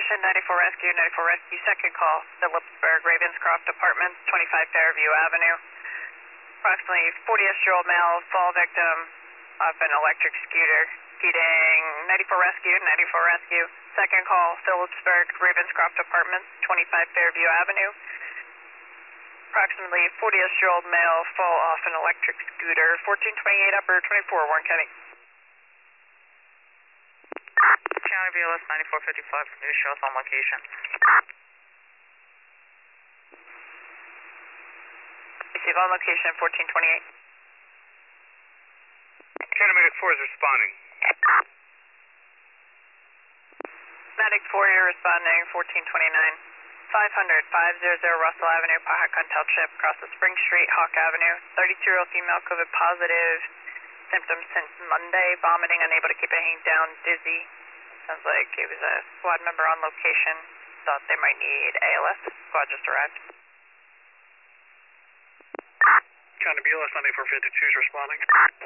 location, 94 Rescue, 94 Rescue, second call, Phillipsburg, Ravenscroft Apartments, 25 Fairview Avenue. Approximately 40-year-old male, fall victim of an electric scooter. Speeding, 94 Rescue, 94 Rescue, second call, Phillipsburg, Ravenscroft Apartments, 25 Fairview Avenue. Approximately 40-year-old male, fall off an electric scooter, 1428 Upper 24, Warren County. County BLS 9455, news show us on location. Receive on location 1428. County Medic 4 is responding. Medic 4, you're responding, 1429. 500 Russell Avenue, Pahakon Township, across the Spring Street, Hawk Avenue. 32-year-old female, COVID positive. Symptoms since Monday, vomiting, unable to keep it hanging down, dizzy. Sounds like it was a squad member on location. Thought they might need ALS. Squad just arrived. County BLS 9452 is responding.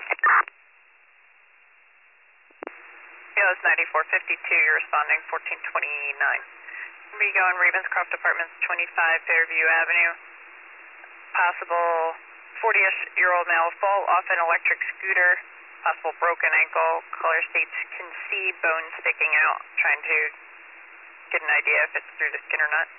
BLS 9452, you're responding, 1429. We go in Ravenscroft Apartments, 25 Fairview Avenue. Possible 40-year-old male fall off an electric scooter. Possible broken ankle. Caller states can see bones sticking out. Trying to get an idea if it's through the skin or not.